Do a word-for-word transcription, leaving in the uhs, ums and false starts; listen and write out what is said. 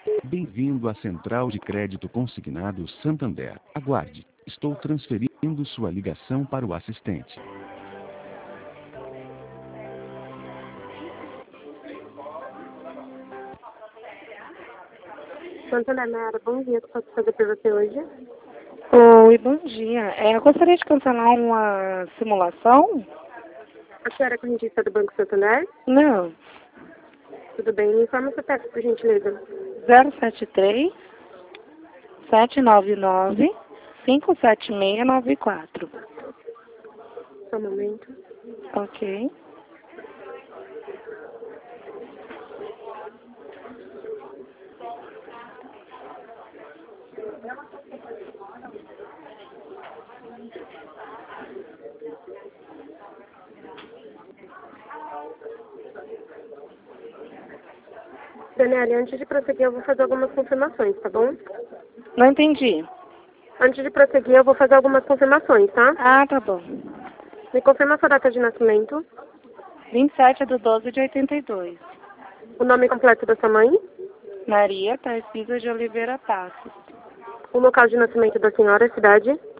Bem-vindo à Central de Crédito Consignado Santander. Aguarde. Estou transferindo sua ligação para o assistente. Santander, Nara, bom dia. O que eu posso fazer para você hoje? Oi, bom dia. É, eu gostaria de cancelar uma simulação? A senhora é correntista do Banco Santander? Não. Tudo bem. Me informa o seu P E C, por gentileza. zero sete três, sete nove nove, cinco sete seis nove quatro. Só um momento. Ok. Daniela, antes de prosseguir, eu vou fazer algumas confirmações, tá bom? Não entendi. Antes de prosseguir, eu vou fazer algumas confirmações, tá? Ah, tá bom. Me confirma a sua data de nascimento, vinte e sete de doze de oitenta e dois. o nome completo da sua mãe, Maria Tarcísio de Oliveira Passos. o local de nascimento da senhora, a cidade,